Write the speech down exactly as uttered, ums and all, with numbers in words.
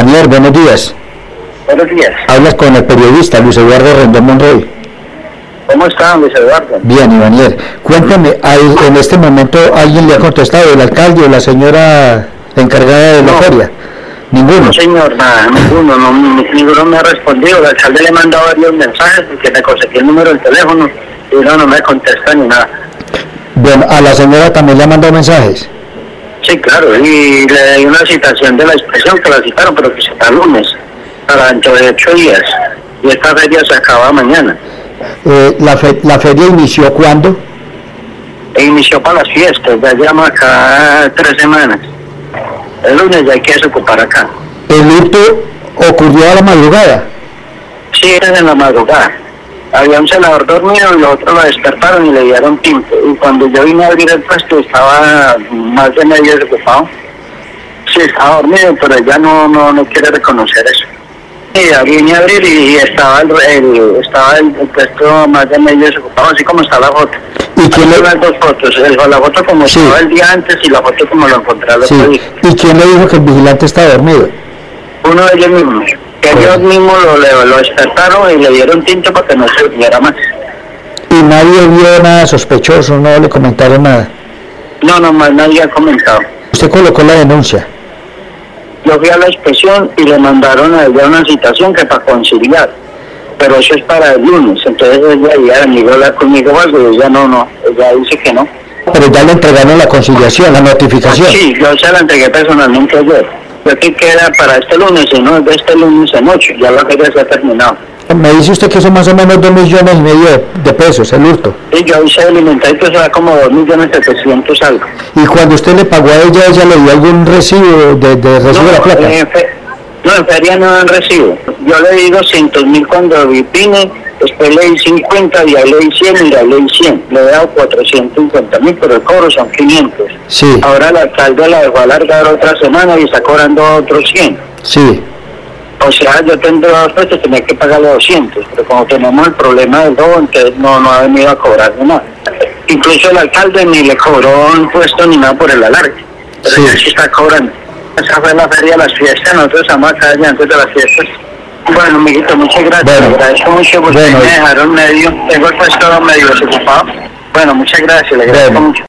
Ivanier, buenos días. Buenos días. Hablas con el periodista Luis Eduardo Rendón Monroy. ¿Cómo está, Luis Eduardo? Bien, Ivanier. Cuéntame, ¿hay, en este momento alguien le ha contestado, el alcalde o la señora encargada de la No. feria? ¿Ninguno? No, señor, nada, ninguno, no, ninguno me ha respondido. El alcalde le mandó varios mensajes porque me conseguí el número del teléfono y no, no me contesta ni nada. Bueno, ¿a la señora también le ha mandado mensajes? Sí, claro, y le di una citación de la expresión que la citaron, pero que se está el lunes, para dentro de ocho días. Y esta feria se acaba mañana. Eh, la, fe, ¿La feria inició cuándo? E inició para las fiestas, ya llama acá tres semanas. El lunes ya hay que desocupar acá. ¿El hurto ocurrió a la madrugada? Sí, era en la madrugada. Había un celador dormido y los otros lo despertaron y le dieron tinto. Y cuando yo vine a abrir el puesto estaba más de medio desocupado. Sí, estaba dormido, pero ella no, no, no quiere reconocer eso. Y ya vine a abrir y estaba el, el, estaba el, el puesto más de medio desocupado, así como está la foto. ¿Y quién le... las dos fotos, el, la foto como Sí. estaba el día antes y la foto como lo encontré al otro Sí. día. ¿Y quién le dijo que el vigilante estaba dormido? Uno de ellos mismos. Que Bueno. ellos mismos lo, lo, lo despertaron y le dieron tinto para que no se durmiera más. ¿Y nadie vio nada sospechoso? ¿No le comentaron nada? No, no más nadie ha comentado. Usted colocó la denuncia. Yo fui a la inspección y le mandaron a ella una citación que para conciliar. Pero eso es para el lunes. Entonces ella iba a venir a hablar conmigo o algo y ella no, no. Ella dice que no. Pero ya le entregaron la conciliación, la notificación. Sí, yo se la entregué personalmente ayer. Yo que queda para este lunes y no es de este lunes en ocho. Ya la feria se ha terminado. Me dice usted que son más o menos dos millones y medio de pesos el hurto. Y yo hice el inventario que se da como dos millones setecientos algo. Y cuando usted le pagó a ella, ¿ella le dio algún recibo de, de recibo de la plata? En fe, no, en feria no dan recibo. Yo le di doscientos mil cuando vine, después le di cincuenta, y ahí le di cien y ahí le di cien. Le he dado cuatrocientos cincuenta mil, pero el cobro son quinientos. Sí. Ahora el alcalde la dejó alargar otra semana y está cobrando otros cien. Sí. O sea, yo tendré dos puestos, tenía que pagarle doscientos, pero como tenemos el problema del robo, entonces no, no ha venido a cobrar nada. Incluso el alcalde ni le cobró impuesto ni nada por el alargue, pero Sí. ya sí está cobrando. Esa fue la feria de las fiestas, nosotros estamos acá ya antes de las fiestas. Bueno, amiguito, muchas gracias, Bueno. le agradezco mucho porque Bueno. me dejaron medio, tengo el puesto medio desocupado. Bueno, muchas gracias, le agradezco Bueno. mucho.